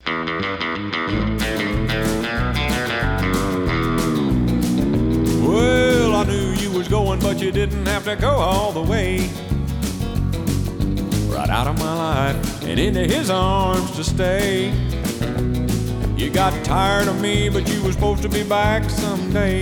Well, I knew you was going, but you didn't have to go all the way. Right out of my life and into his arms to stay. You got tired of me, but you were supposed to be back someday.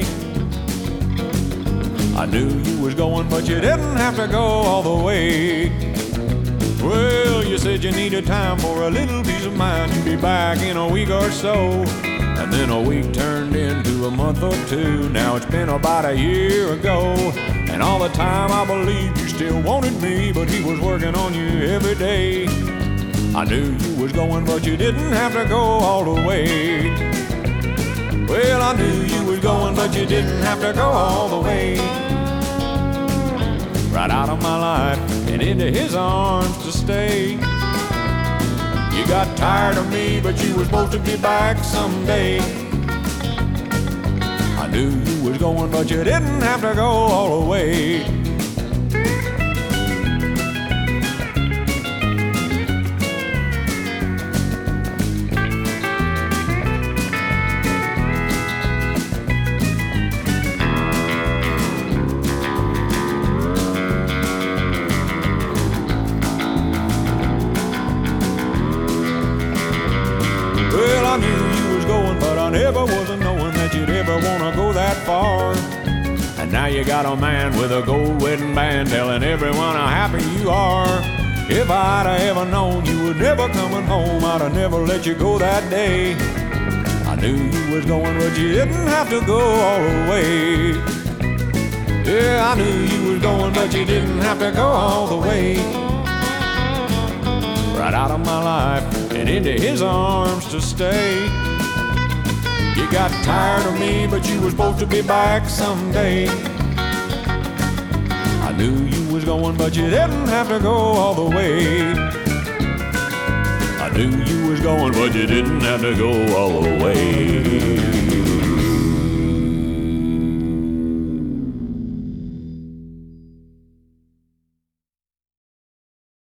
I knew you was going, but you didn't have to go all the way. Well, you said you needed time for a little peace of mind. You'd be back in a week or so. And then a week turned into a month or two. Now it's been about a year ago. And all the time I believed you still wanted me, but he was working on you every day. I knew you was going, but you didn't have to go all the way. Well, I knew you was going, but you didn't have to go all the way. Right out of my life and into his arms to stay. You got tired of me, but you were supposed to be back someday. I knew you was going, but you didn't have to go all the way. Well, I knew you was going, but I never wasn't knowing that you'd ever want to go that far. And now you got a man with a gold wedding band telling everyone how happy you are. If I'd have ever known you were never coming home, I'd have never let you go that day. I knew you was going, but you didn't have to go all the way. Yeah, I knew you was going, but you didn't have to go all the way. Right out of my life and into his arms to stay. You got tired of me, but you were supposed to be back someday. I knew you was going, but you didn't have to go all the way. I knew you was going, but you didn't have to go all the way.